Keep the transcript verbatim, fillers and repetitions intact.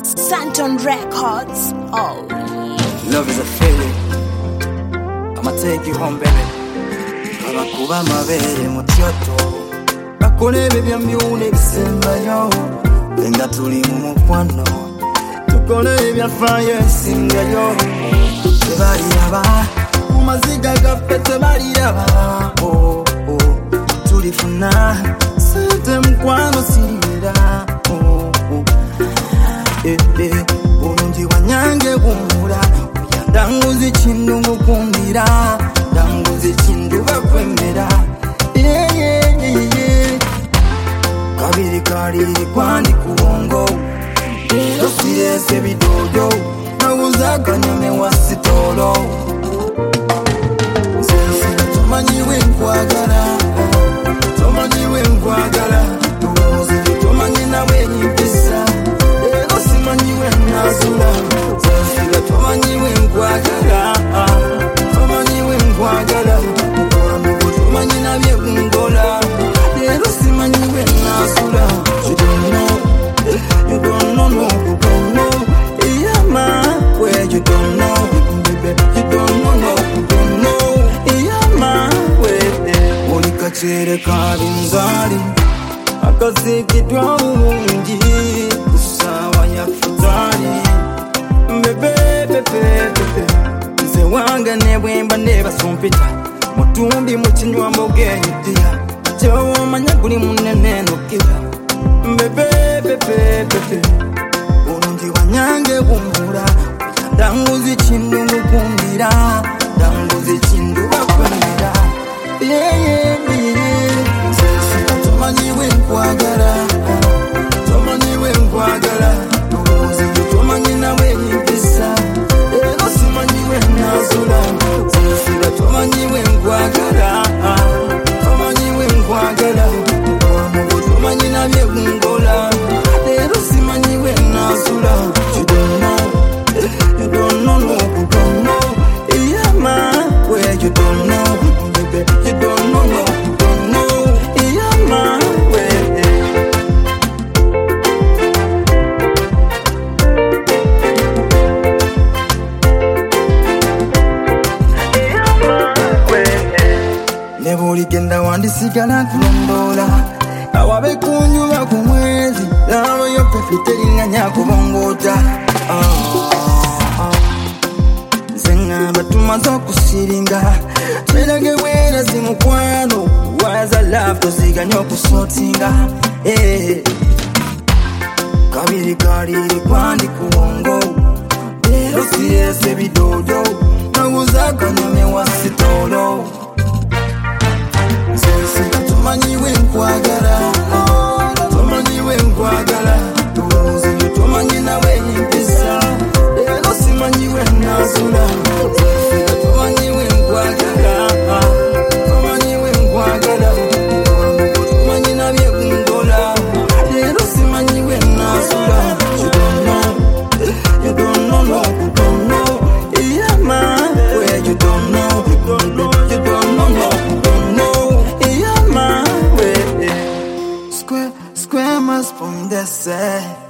Santon Records. Oh, love is a feeling. I'ma take you home, baby. Abakuba mabere mutyoto bakolebe byamyune bisembayo benga tuli mu mukwano tukole byafaayo ensingayo tebali aba mumaziga gaffe tebali aba oh, oh. tulifuna sente mukwano sirira oh, oh. eh, eh. Bulungi wanyange bumura danguzi chindu ngukundira danguzi chindu bakwemera yeah, yeah, yeah, yeah. Kabiri kariri kwandi kubongo Dero sirese bidodo Naguza kanyame wasitolo Zensira tumanyiwe nkwagala Tumanyiwe nkwagala Tumanyiwe tumanyi nawe nipisa Dero simanyiwe nazula Zensira tumanyiwe nkwagala Tumanyiwe nkwagala Mukwamigo tumanyi nabye kungola Dero simanyiwe nazula You don't know, you don't know, no, you don't know Yeah man, where you don't know Baby, you don't know, no, you don't know Yeah man, where Oli kachere kari nzari Akazikitwa umungi Kusawa ya futari Bebe, bebe, bebe Nze wanga nebwemba neba sompita Mutumbi muchinywa mbogenyutia Jowo manya guli munene nukira Bebe, bebe, bebe Bulungi wanyange bumura Danguzi chindu ngukumbira Danguzi chindu bakwemera Yeah, yeah, yeah Sika tumanyiwe nkwagala Tumanyiwe nkwagala Tumanyiwe tumanyi nawe nipisa Ego simanyiwe nazula Sika tumanyiwe nkwagala Tumanyiwe nkwagala Wamugo tumanyi nabye kungola Ego simanyiwe nazula You don't know, you don't know, no, you don't know Yeah man, where you don't know Baby, you don't know, no, you don't know Yeah man, where Nebuli genda wandisigala kulondola Awabe kunyuma kumwezi Lalo yo pefiteri nganya kubongota Zenga batumazo kusiringa Twelage wena zimukwano Waza love toziganyo kusotinga eh. Kabiri kariri kwandi kubongo Dero sirese bidodo Naguza kanyame wasitolo Sensika tumanyiwe nkwagala Tumanyiwe nkwagala Tumanyiwe tumanyi nawe nipisa Ego simanyiwe nazula Sensika tumanyiwe nkwagala Tumanyiwe nkwagala Tumanyi nabye kungola Ego simanyiwe nazula You don't know, you don't know, no, you don't know Yeah man, where you don't know You don't know, you don't know, no, you don't know Yeah man, where Square, square must from the side